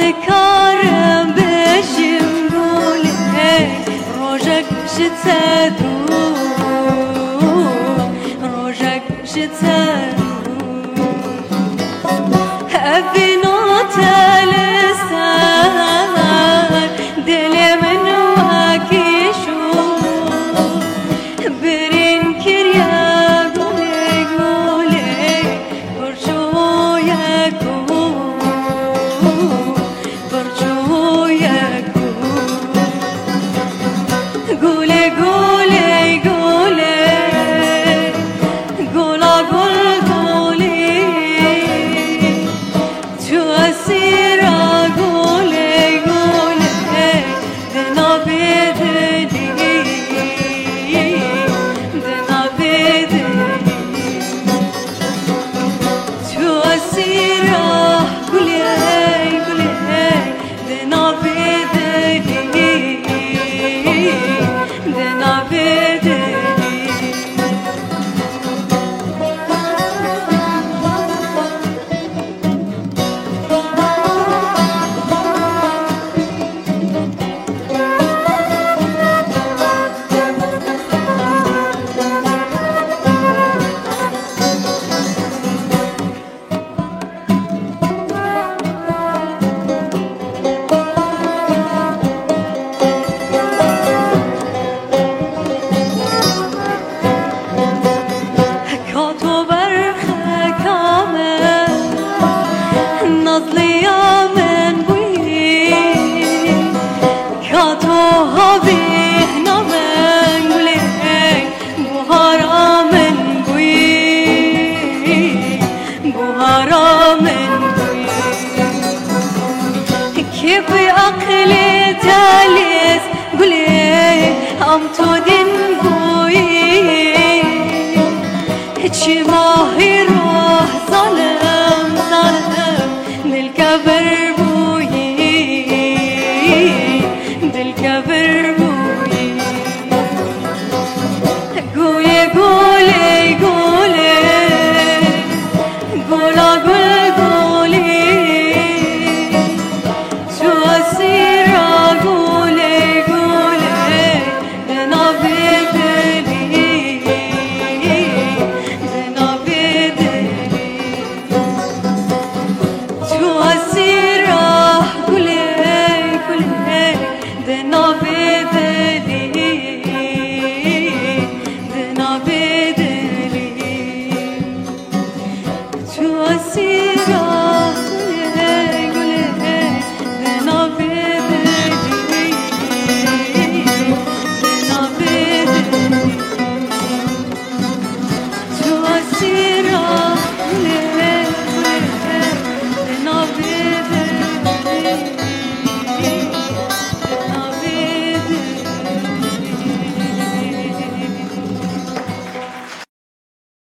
دکارم بشیم گوله روژک شتدو روژک شتدو ابینو تلسان دل من واکیشو برین کریا گوله گوله برچو یکو برچو یکو گوله گوله گوله گولا گل گوله تو اسیرا گوله گوله دنا بدلی دنا بدلی تو اسیرا گوله گوله دنا بدلی دنا بدلی کاتو برخه کامل نازلی من بوی کاتو هاوی نامن گوله بوهارا من بوی بوهارا من بوی که بی عقل تالیس گوله هم تو دین بوی چی ماهی رو